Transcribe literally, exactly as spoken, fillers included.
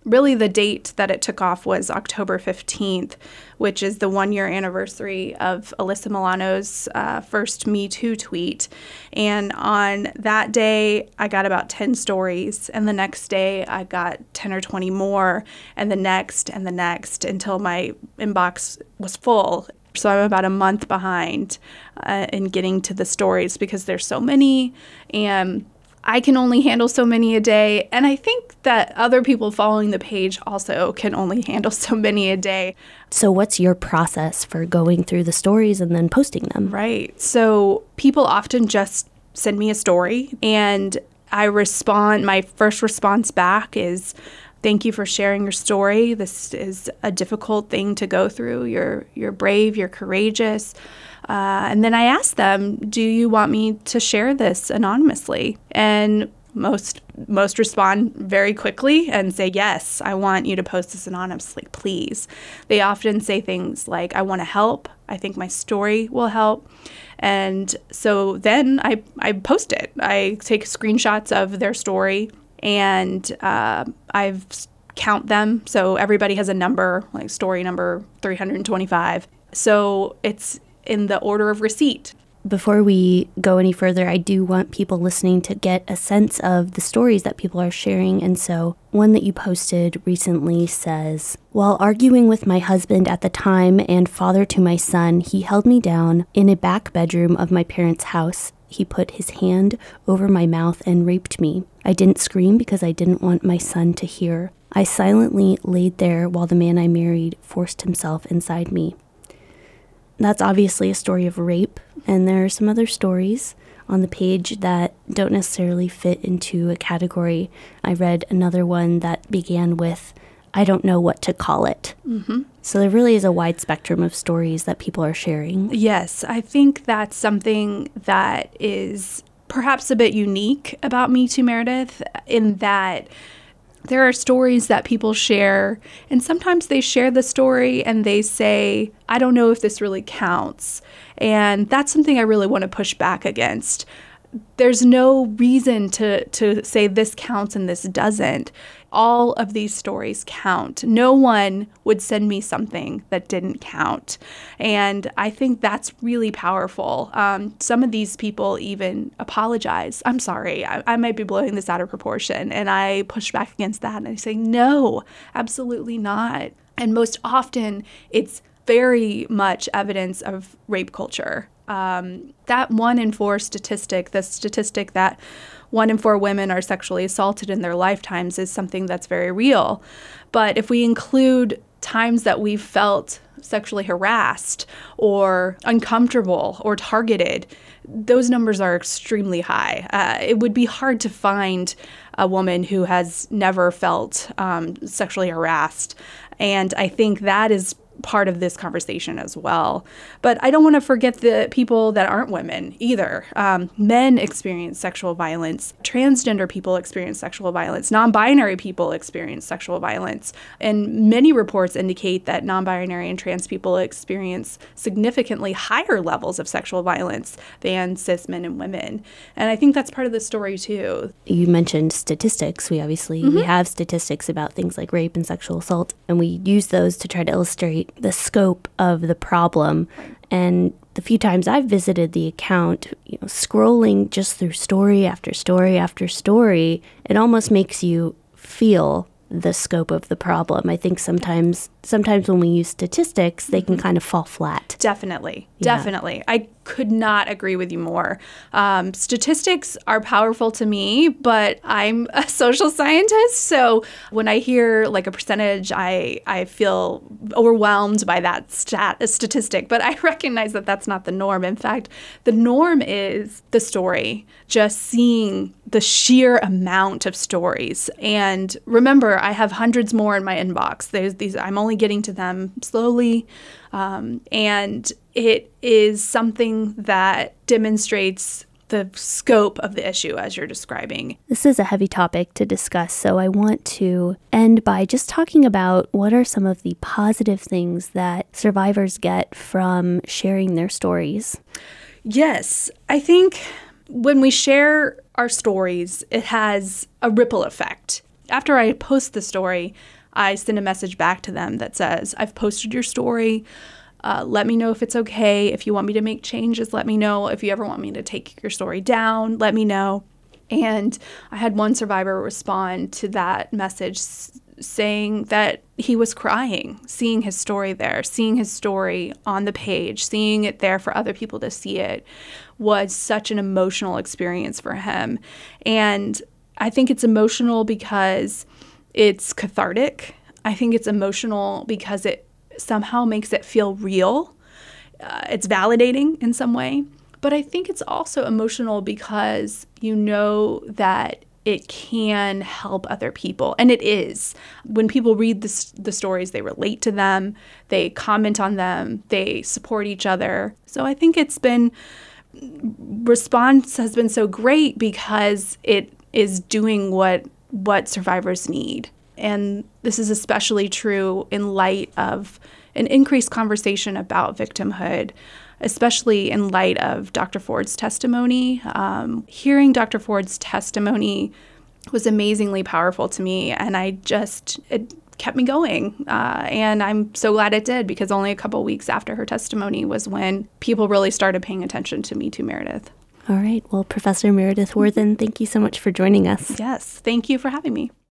really the date that it took off was October fifteenth, which is the one-year anniversary of Alyssa Milano's uh, first Me Too tweet. And on that day, I got about ten stories. And the next day, I got ten or twenty more. And the next and the next until my inbox was full. So I'm about a month behind uh, in getting to the stories because there's so many. And I can only handle so many a day, and I think that other people following the page also can only handle so many a day. So what's your process for going through the stories and then posting them? Right. So people often just send me a story, and I respond. My first response back is, thank you for sharing your story. This is a difficult thing to go through. You're you're brave, you're courageous. Uh, and then I ask them, do you want me to share this anonymously? And most most respond very quickly and say, yes, I want you to post this anonymously, please. They often say things like, I want to help. I think my story will help. And so then I, I post it. I take screenshots of their story, and uh, I've count them. So everybody has a number, like story number three hundred twenty-five. So it's in the order of receipt. Before we go any further, I do want people listening to get a sense of the stories that people are sharing. And so one that you posted recently says, while arguing with my husband at the time and father to my son, he held me down in a back bedroom of my parents' house. He put his hand over my mouth and raped me. I didn't scream because I didn't want my son to hear. I silently laid there while the man I married forced himself inside me. That's obviously a story of rape, and there are some other stories on the page that don't necessarily fit into a category. I read another one that began with, I don't know what to call it. Mm-hmm. So there really is a wide spectrum of stories that people are sharing. Yes, I think that's something that is perhaps a bit unique about Me Too Meredith, in that there are stories that people share, and sometimes they share the story and they say, I don't know if this really counts. And that's something I really want to push back against. There's no reason to, to say this counts and this doesn't. All of these stories count. No one would send me something that didn't count. And I think that's really powerful. Um, some of these people even apologize. I'm sorry, I, I might be blowing this out of proportion. And I push back against that and I say, no, absolutely not. And most often it's very much evidence of rape culture. Um, that one in four statistic, the statistic that one in four women are sexually assaulted in their lifetimes, is something that's very real. But if we include times that we've felt sexually harassed or uncomfortable or targeted, those numbers are extremely high. Uh, it would be hard to find a woman who has never felt um, sexually harassed. And I think that is part of this conversation as well. But I don't want to forget the people that aren't women either. Um, men experience sexual violence. Transgender people experience sexual violence. Non-binary people experience sexual violence. And many reports indicate that non-binary and trans people experience significantly higher levels of sexual violence than cis men and women. And I think that's part of the story too. You mentioned statistics. We obviously mm-hmm. we have statistics about things like rape and sexual assault, and we use those to try to illustrate the scope of the problem. And the few times I've visited the account, you know, scrolling just through story after story after story, it almost makes you feel the scope of the problem. I think sometimes sometimes when we use statistics, they can kind of fall flat. Definitely. Yeah. Definitely. I could not agree with you more. Um, statistics are powerful to me, but I'm a social scientist. So when I hear like a percentage, I, I feel overwhelmed by that stat, statistic. But I recognize that that's not the norm. In fact, the norm is the story, just seeing the sheer amount of stories. And remember, I have hundreds more in my inbox. There's these, I'm only getting to them slowly. Um, and it is something that demonstrates the scope of the issue as you're describing. This is a heavy topic to discuss, so I want to end by just talking about what are some of the positive things that survivors get from sharing their stories. Yes, I think when we share our stories, it has a ripple effect. After I post the story, I send a message back to them that says, I've posted your story. Uh, let me know if it's okay. If you want me to make changes, let me know. If you ever want me to take your story down, let me know. And I had one survivor respond to that message s- saying that he was crying, seeing his story there, seeing his story on the page, seeing it there for other people to see it was such an emotional experience for him. And I think it's emotional because it's cathartic. I think it's emotional because it somehow makes it feel real. Uh, it's validating in some way. But I think it's also emotional because you know that it can help other people. And it is. When people read this, the stories, they relate to them, they comment on them, they support each other. So I think it's been, response has been so great because it is doing what what survivors need. And this is especially true in light of an increased conversation about victimhood, especially in light of Doctor Ford's testimony. Um, hearing Doctor Ford's testimony was amazingly powerful to me, and I just, it kept me going. Uh, and I'm so glad it did, because only a couple weeks after her testimony was when people really started paying attention to Me Too Meredith. All right. Well, Professor Meredith Worthen, thank you so much for joining us. Yes. Thank you for having me.